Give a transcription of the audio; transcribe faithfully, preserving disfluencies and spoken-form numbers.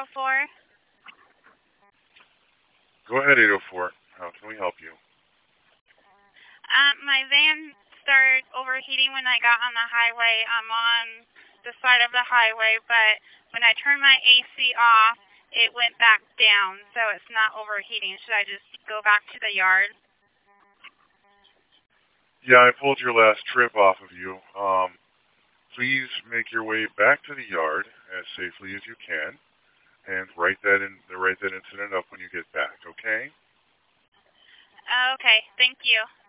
oh four. Go ahead, eight oh four. How can we help you? Um, my van started overheating when I got on the highway. I'm on the side of the highway, but when I turned my A C off, it went back down, so it's not overheating. Should I just go back to the yard? Yeah, I pulled your last trip off of you. Um, please make your way back to the yard as safely as you can, and write that in. Write that incident up when you get back. Okay? Okay, thank you.